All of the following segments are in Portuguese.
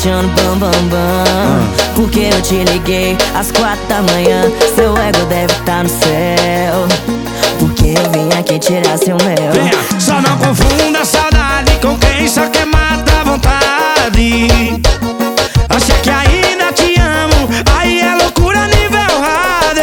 achando bam bam bam. Porque eu te liguei às 4 da manhã. Seu ego deve estar no céu, porque eu vim aqui tirar seu mel. Venha, só não confunda saudade com quem só quer matar a vontade. Acha que ainda te amo, aí é loucura nível hard.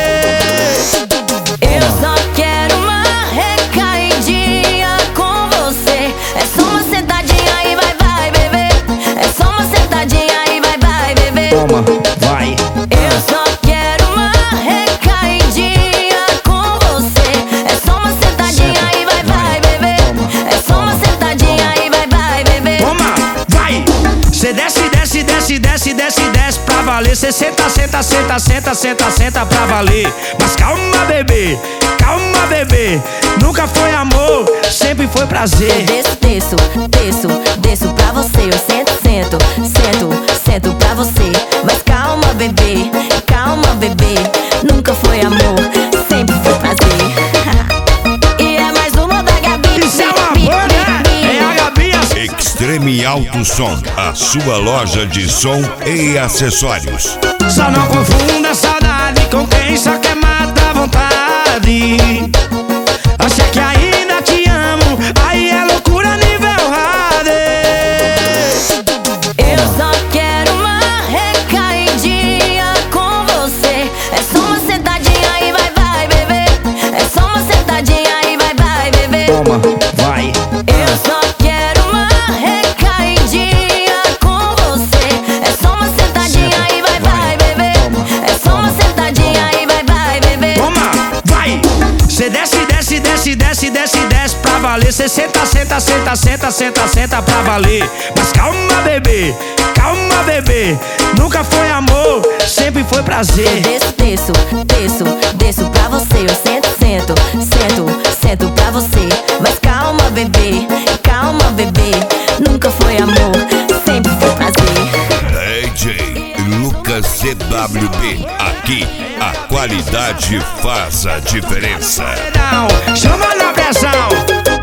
Eu só quero uma recaidinha com você. É só uma sentadinha e vai, vai, bebê. É só uma sentadinha e vai, vai, bebê. Toma, vai. Eu só quero uma recaidinha com você. É só uma sentadinha e vai, vai, bebê. É só uma sentadinha e vai, vai, bebê. Toma, vai. Cê desce, desce, desce, desce, desce, desce pra valer. Cê senta, senta, senta, senta, senta, senta pra valer. Mas calma, bebê, calma, bebê. Nunca foi amor, sempre foi prazer. Desço, desço, desço, desço pra você. Eu sento, sento, sento, sento pra você. Mas calma, bebê, calma, bebê. Nunca foi amor, sempre foi prazer. E é mais uma da Gabi. Isso é uma boa, né? É a Gabi. Extreme Alto Som, a sua loja de som e acessórios. Só não confunda saudade com quem só quer matar a vontade. Acha que ainda te amo, aí é loucura nível hard. Eu só quero uma recaidinha com você. É só uma sentadinha e vai, vai, bebê. É só uma sentadinha e vai, vai, bebê. Toma, vai. Eu só quero uma recaidinha com você. É só uma sentadinha e vai, vai, bebê. É só uma sentadinha e vai, vai, bebê. Toma, vai. Cê desce, desce, desce, desce, desce, desce pra valer. Cê senta, senta, senta, senta, senta, senta pra valer. Mas calma, bebê, calma, bebê. Nunca foi amor, sempre foi prazer. Desço, desço, desço, desço pra você. Eu sento, sento, sento, sento pra você. Mas calma, bebê, calma, bebê. Nunca foi amor, sempre foi prazer. DJ Lucas CWB, aqui a qualidade faz a diferença. Chama na pressão.